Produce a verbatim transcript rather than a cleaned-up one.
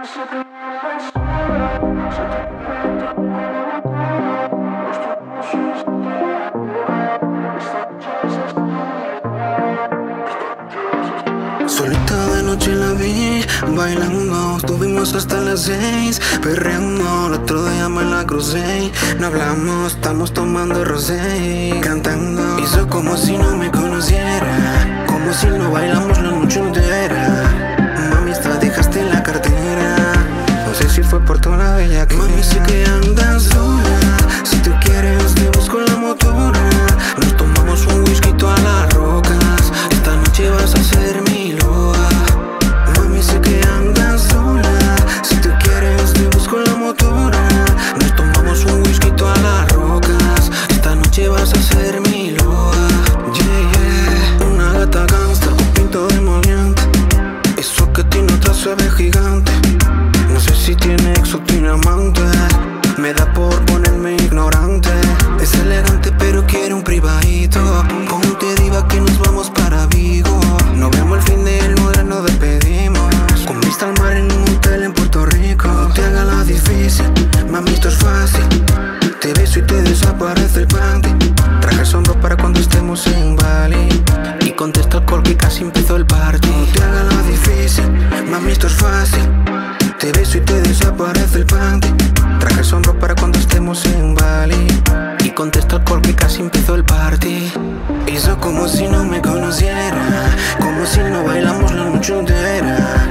Solita de noche la vi, bailando, estuvimos hasta las seis, perreando, el otro día me la crucé. No hablamos, estamos tomando rosé, cantando. Hizo como si no me conociera, como si no bailamos la noche entera. Mami, hasta dejaste la cartera, no sé si fue por toda la bella que mami, sé que andas sola, si tú quieres te busco la motora. Nos tomamos un whisky todas las rocas, esta noche vas a ser mi loa. Mami, sé que andas sola, si tú quieres te busco la motora. Nos tomamos un whisky todas las rocas, esta noche vas a ser mi loa. Yeah, yeah. Una gata gangster con pinto de moliente, eso que tiene otra se ve gigante. No sé si tiene ex o tiene amante, me da por ponerme ignorante. Es elegante pero quiere un privadito, ponte diva que nos vamos para Vigo. No vemos el fin del mundo, nos despedimos, con vista al mar en un hotel en Puerto Rico. No te hagas la difícil, mami, esto es fácil. Te beso y te desaparece el panty. Traje sombra para cuando estemos en Bali, y contesta el call que casi empezó el party. No te hagas la difícil, mami, esto es fácil. Te beso y te desaparece el panty. Traje sombra para cuando estemos en Bali, y contesta el call que casi empezó el party. Hizo como si no me conociera, como si no bailamos la noche entera.